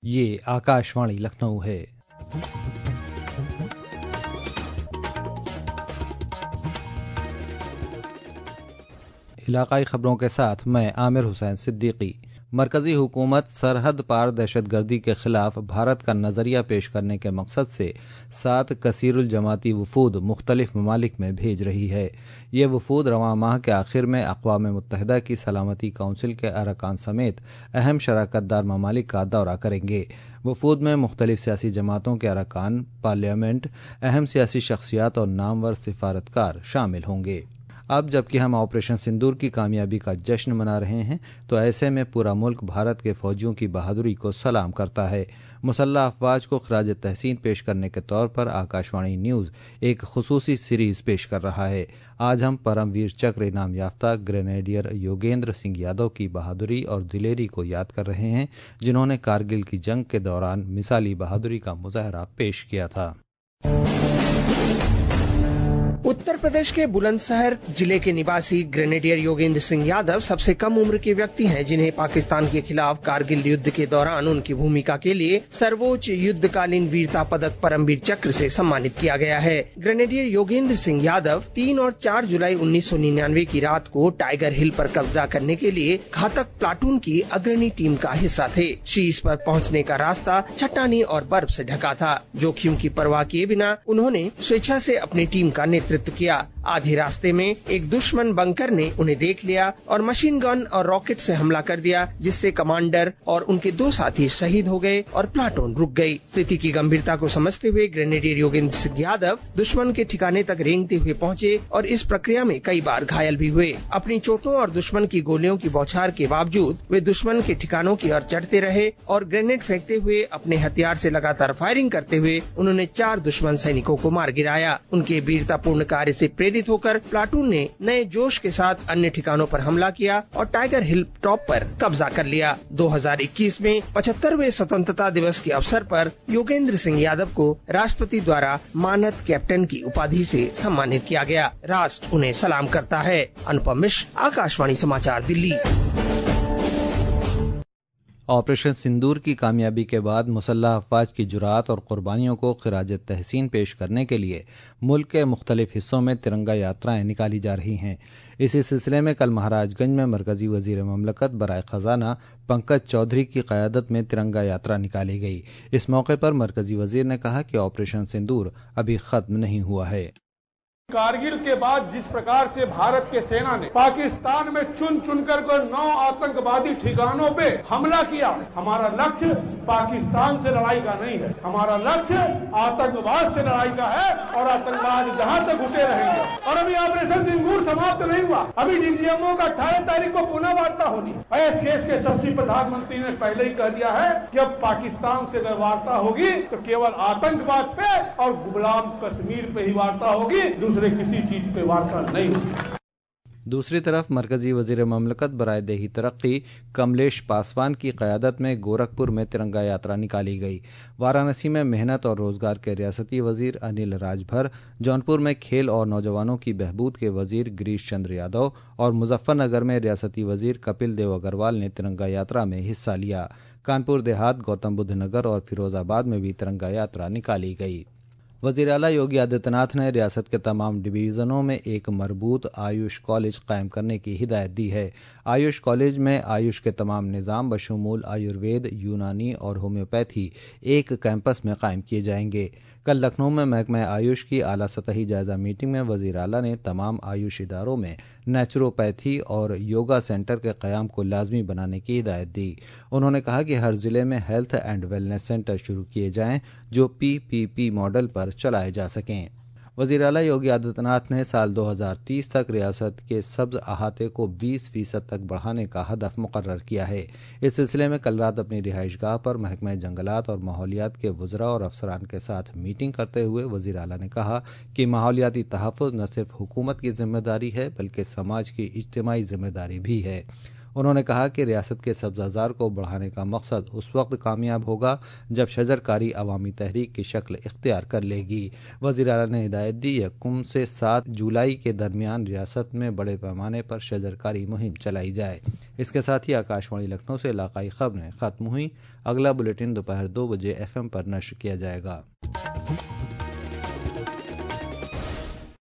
یہ آکاشوانی لکھنؤ ہے۔ علاقائی خبروں کے ساتھ میں عامر حسین صدیقی۔ مرکزی حکومت سرحد پار دہشت گردی کے خلاف بھارت کا نظریہ پیش کرنے کے مقصد سے 7 کثیر الجماعتی وفود مختلف ممالک میں بھیج رہی ہے۔ یہ وفود رواں ماہ کے آخر میں اقوام متحدہ کی سلامتی کونسل کے ارکان سمیت اہم شراکت دار ممالک کا دورہ کریں گے۔ وفود میں مختلف سیاسی جماعتوں کے ارکان، پارلیمنٹ، اہم سیاسی شخصیات اور نامور سفارتکار شامل ہوں گے۔ اب جبکہ ہم آپریشن سندور کی کامیابی کا جشن منا رہے ہیں تو ایسے میں پورا ملک بھارت کے فوجیوں کی بہادری کو سلام کرتا ہے۔ مسلح افواج کو خراج تحسین پیش کرنے کے طور پر آکاشوانی نیوز ایک خصوصی سیریز پیش کر رہا ہے۔ آج ہم پرم ویر چکر انعام یافتہ گرینیڈیئر یوگیندر سنگھ یادو کی بہادری اور دلیری کو یاد کر رہے ہیں، جنہوں نے کارگل کی جنگ کے دوران مثالی بہادری کا مظاہرہ پیش کیا تھا۔ اتر پردیش کے بلند شہر ضلع کے نواسی گرینیڈیئر یوگیندر سنگھ یادو سب سے کم عمر کے ویکتی ہیں جنہیں پاکستان کے خلاف کارگل یدھ کے دوران ان کی بھومکا کے لیے سرووچ یدھ کالین ویرتا پدک پرم ویر چکر سے سمانت کیا گیا ہے۔ گرینیڈیئر یوگیندر سنگھ یادو 3 اور 4 جولائی 1999 کی رات کو ٹائیگر ہل پر قبضہ کرنے کے لیے گھاتک پلاٹون کی اگرنی ٹیم کا حصہ تھے۔ شیش پر پہنچنے کا راستہ چٹانی اور برف سے ڈھکا تھا۔ جوخم کی پرواہ کیے بنا انہوں نے سویچھا سے اپنی ٹیم کا نیترتو کیا۔ آدھے راستے میں ایک دشمن بنکر نے انہیں دیکھ لیا اور مشین گن اور راکٹ سے حملہ کر دیا، جس سے کمانڈر اور ان کے 2 ساتھی شہید ہو گئے اور پلاٹون رک گئی۔ استھتی کی گمبھیرتا کو سمجھتے ہوئے گرینیڈیئر یوگیندر سنگھ یادو دشمن کے ٹھکانے تک رینگتے ہوئے پہنچے اور اس پرکریا میں کئی بار گھائل بھی ہوئے۔ اپنی چوٹوں اور دشمن کی گولیوں کی بوچھار کے باوجود وہ دشمن کے ٹھکانوں کی اور چڑھتے رہے اور گرینیڈ پھینکتے ہوئے اپنے ہتھیار سے لگاتار فائرنگ کرتے ہوئے انہوں نے 4 دشمن سینکوں کو مار گرایا۔ ان کے ویرتا پورن کاریہ سے پریرت ہو کر پلاٹون نے نئے جوش کے ساتھ انیہ ٹھکانوں پر حملہ کیا اور ٹائیگر ہل ٹاپ پر قبضہ کر لیا۔ 2021 میں 75ویں سوتنترتا دیوس کے اوسر پر یوگیندر سنگھ یادو کو راشٹرپتی دوارا مانت کیپٹن کی اپادھی سے سمانت کیا گیا۔ راشٹر انہیں سلام کرتا ہے۔ انوپم مشر، آکاشوانی سماچار، دلی۔ آپریشن سندور کی کامیابی کے بعد مسلح افواج کی جرات اور قربانیوں کو خراج تحسین پیش کرنے کے لیے ملک کے مختلف حصوں میں ترنگا یاترائیں نکالی جا رہی ہیں۔ اسی سلسلے میں کل مہاراج گنج میں مرکزی وزیر مملکت برائے خزانہ پنکج چودھری کی قیادت میں ترنگا یاترا نکالی گئی۔ اس موقع پر مرکزی وزیر نے کہا کہ آپریشن سندور ابھی ختم نہیں ہوا ہے۔ کارگل کے بعد جس پرکار سے بھارت کے سینا نے پاکستان میں چن چن کر 9 آتنکوادی ٹھکانوں پہ حملہ کیا، ہمارا لکष्य پاکستان سے لڑائی کا نہیں ہے، ہمارا لکष्य آتنکواد سے لڑائی کا ہے اور آتنکواد جہاں تک اٹھے رہیں گے۔ اور ابھی آپریشن سندور سماپت نہیں ہوا، ابھی ڈی جی ایم او کا 18 تاریخ کو پنہ وارتا ہونی۔ اس دیش کے سبسی پردھان منتری نے پہلے ہی کہہ دیا ہے کہ اب پاکستان سے اگر وارتا ہوگی تو کیول آتنکواد پہ اور غلام کشمیر پہ ہی وارتا ہوگی، دوسرے کسی چیز پہ وارتا نہیں ہوگی۔ دوسری طرف مرکزی وزیر مملکت برائے دیہی ترقی کملیش پاسوان کی قیادت میں گورکھپور میں ترنگا یاترا نکالی گئی۔ وارانسی میں محنت اور روزگار کے ریاستی وزیر انل راج بھر، جونپور میں کھیل اور نوجوانوں کی بہبود کے وزیر گریش چندر یادو اور مظفر نگر میں ریاستی وزیر کپل دیو اگروال نے ترنگا یاترا میں حصہ لیا۔ کانپور دیہات، گوتم بدھ نگر اور فیروز آباد میں بھی ترنگا یاترا نکالی گئی۔ وزیر اعلیٰ یوگی آدتیہ ناتھ نے ریاست کے تمام ڈویژنوں میں ایک مربوط آیوش کالج قائم کرنے کی ہدایت دی ہے۔ آیوش کالج میں آیوش کے تمام نظام بشمول آیوروید، یونانی اور ہومیوپیتھی ایک کیمپس میں قائم کیے جائیں گے۔ کل لکھنؤ میں محکمہ آیوش کی اعلیٰ سطحی جائزہ میٹنگ میں وزیر اعلیٰ نے تمام آیوش اداروں میں نیچروپیتھی اور یوگا سینٹر کے قیام کو لازمی بنانے کی ہدایت دی۔ انہوں نے کہا کہ ہر ضلع میں ہیلتھ اینڈ ویلنس سینٹر شروع کیے جائیں جو PPP ماڈل پر چلائے جا سکیں۔ وزیر اعلیٰ یوگی آدتیہ ناتھ نے سال 2030 تک ریاست کے سبز احاطے کو 20% تک بڑھانے کا ہدف مقرر کیا ہے۔ اس سلسلے میں کل رات اپنی رہائش گاہ پر محکمہ جنگلات اور ماحولیات کے وزراء اور افسران کے ساتھ میٹنگ کرتے ہوئے وزیر اعلیٰ نے کہا کہ ماحولیاتی تحفظ نہ صرف حکومت کی ذمہ داری ہے بلکہ سماج کی اجتماعی ذمہ داری بھی ہے۔ انہوں نے کہا کہ ریاست کے سبزہ زار کو بڑھانے کا مقصد اس وقت کامیاب ہوگا جب شجر کاری عوامی تحریک کی شکل اختیار کر لے گی۔ وزیر اعلیٰ نے ہدایت دی 1 سے 7 جولائی کے درمیان ریاست میں بڑے پیمانے پر شجر کاری مہم چلائی جائے۔ اس کے ساتھ ہی آکاش وانی لکھنؤ سے علاقائی خبریں ختم ہوئیں۔ اگلا بلیٹن دوپہر 2 بجے FM پر نشر کیا جائے گا۔